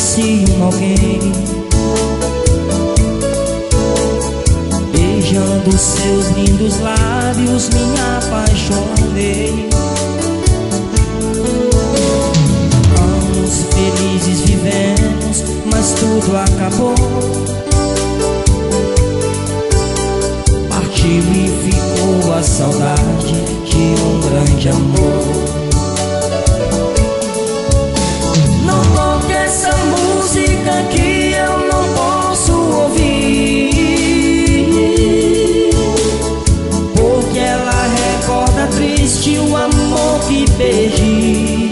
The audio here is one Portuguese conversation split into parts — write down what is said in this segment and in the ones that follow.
conheci alguém. Beijando seus lindos lábios me apaixonei. Anos felizes vivemos, mas tudo acabou. Partiu e ficou a saudade de um grande amor. Não toque essa música que eu não posso ouvir, porque ela recorda triste o amor que perdi.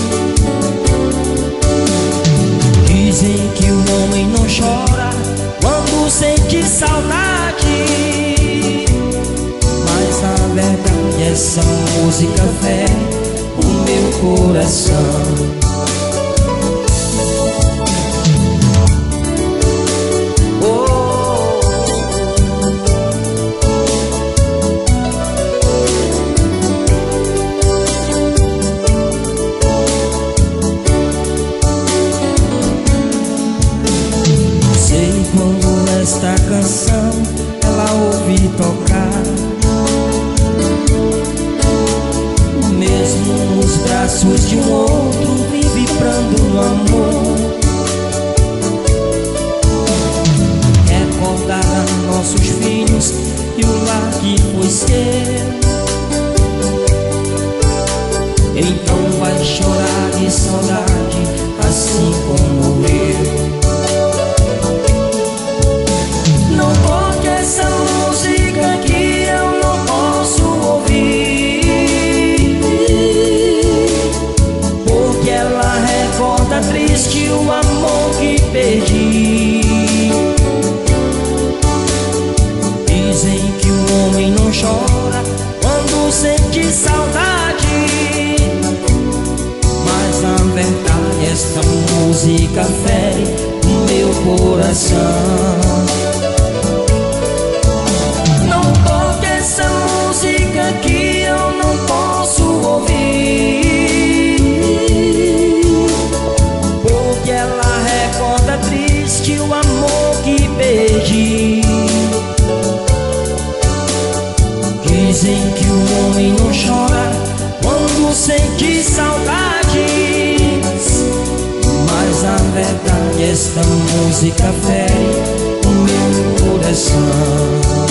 Dizem que o homem não chora quando sente saudade, mas na verdade essa música fere o meu coração. Esta canção ela ouvi tocar, mesmo nos braços de um outro vim vibrando no amor. Recordar nossos filhos e o lar que foi seu, então vai chorar de saudade assim como eu. Não toque essa música que eu não posso ouvir, porque ela recorda triste o amor que perdi. Dizem que o homem não chora quando sente saudade, mas na verdade esta música fere o meu coração. Que eu não posso ouvir, porque ela recorda triste o amor que perdi. Dizem que o homem não chora quando sente saudades, mas na verdade esta música fere o meu coração.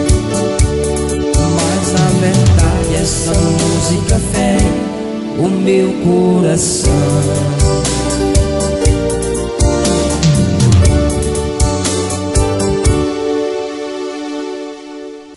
Na verdade essa música fere o meu coração.